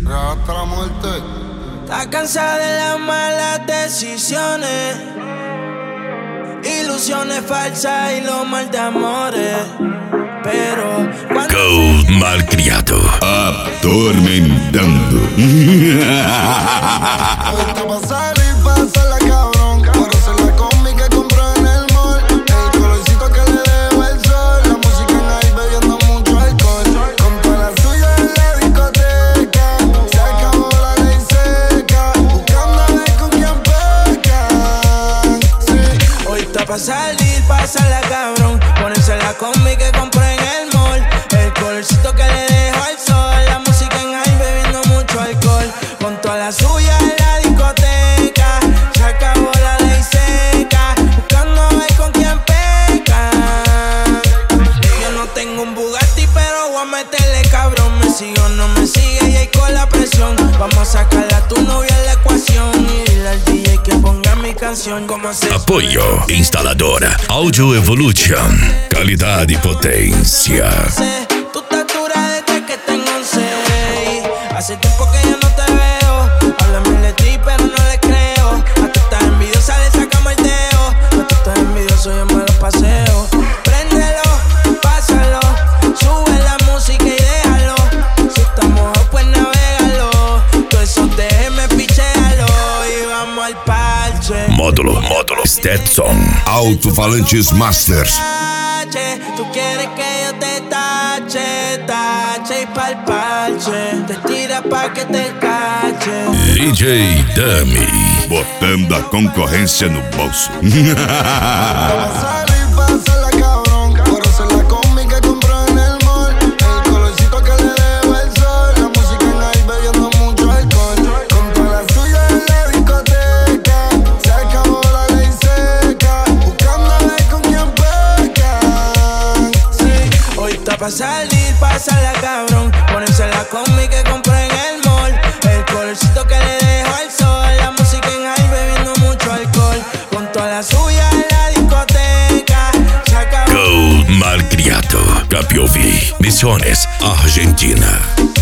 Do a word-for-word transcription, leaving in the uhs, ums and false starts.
hasta la muerte. Está cansada de las malas decisiones, ilusiones falsas y los mal de amores. Pero cuando Gold malcriado, atormentando. Ahorita pa' salir, pásala cabrón. Por hacer la combi que compró en el mall. El colorcito que le dejo el sol. La música en ahí bebiendo mucho alcohol. Con toda la suya en la discoteca. Se acabó la ley seca. Buscando a ver con quién peca. Sí. hoy está pa' salir, pásala cabrón. Ponerse la combi que compró en el mall. El colorcito que le dejo al sol. La música en high bebiendo mucho alcohol. Con toda la suya en la discoteca. Se acabó la ley seca. Buscando a ver con quién peca. Yo no tengo un Bugatti, pero voy a meterle cabrón. Me sigo o no me sigue y ahí con la presión. Vamos a sacarle a tu novia en la ecuación. Y dile al D J que ponga mi canción. Como se Apoio instaladora Audio Evolution. Qualidade e potência. Tu estatura desde que tengo seis. Hace tiempo que yo no te veo. Hablan mil de ti, pero no les creo. A tú estás envidiosa, le sacamos el dedo. A tú estás envidioso, yo me lo paseo. Préndelo, pásalo. Sube la música y déjalo. Si estás mojado, pues navégalo. Todo eso déjeme, pichéalo. Y vamos al parche. Módulo, módulo Stetson. Alto-falantes Masters. Tú quieres que yo te tache, tache y pa'l parche. Te tira pa' que te cache. D J Dummy. Botando a concorrência no bolso. Pa' salir, pásala cabrón. Por hacer la combi que compró en el mall. El colorcito que le dejo el sol. La música en ahí bebiendo mucho alcohol. Con toda la suya en la discoteca. Se acabó la ley seca. Buscando a ver con quién peca. Sí. Hoy está pa' salir, pásala cabrón. Ponerse la combi que compré en el mall. El colorcito que le dejo al sol. La música en high bebiendo mucho alcohol. Con toda la suya en la discoteca. Se acabó. Gold malcriado. Capiovi. Misiones, Argentina.